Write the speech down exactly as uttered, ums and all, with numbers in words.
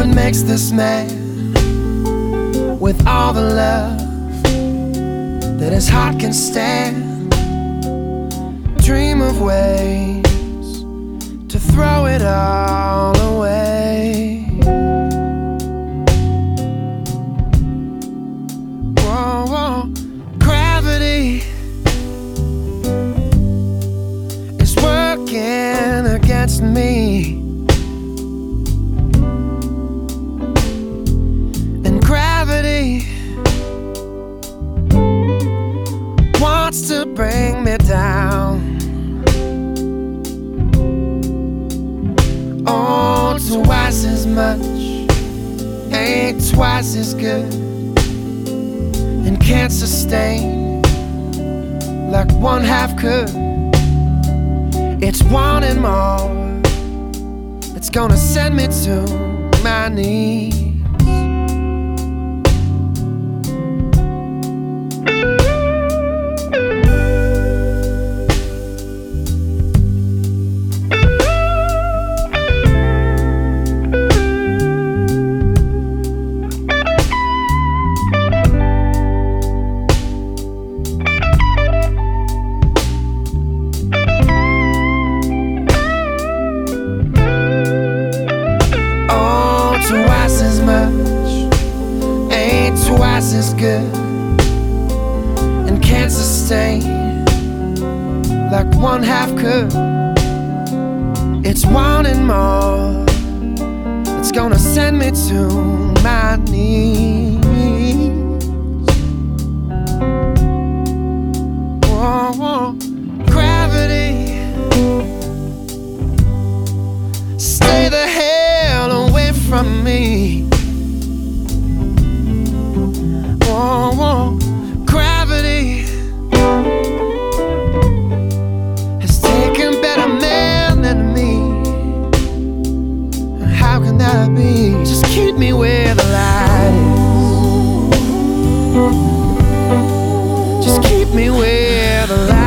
makes this man with all the love that his heart can stand dream of ways to throw it all away. Whoa, whoa. Gravity is working against me, and gravity wants to bring me down. Oh, twice as much ain't twice as good, and can't sustain like one half could. It's wanting more, it's gonna send me to my knees. Twice as much ain't twice as good, and can't sustain like one half could. It's wanting more, it's gonna send me to my knees. Whoa, whoa. Gravity, stay the hell away from me. Whoa, whoa. Gravity has taken better men than me. How can that be? Just keep me where the light is. Just keep me where the light is.